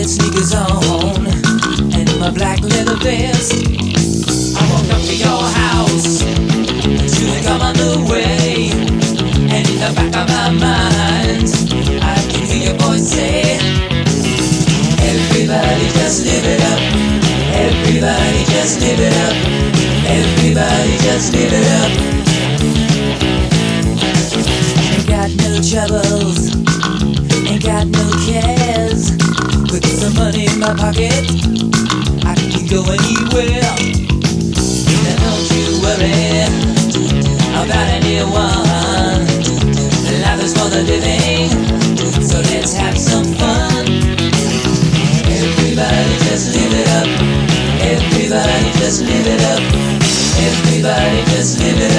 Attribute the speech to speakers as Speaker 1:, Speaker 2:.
Speaker 1: red sneakers on and my black leather vest. I walk up to your house to come on the way, and in the back of my mind I can hear your voice say, everybody just live it up, everybody just live it up, everybody just live it up. Ain't got no troubles, ain't got no cares. With some money in my pocket, I can go anywhere. Now don't you worry about anyone. Life is for the living, so let's have some fun. Everybody just live it up, everybody just live it up, everybody just live it up.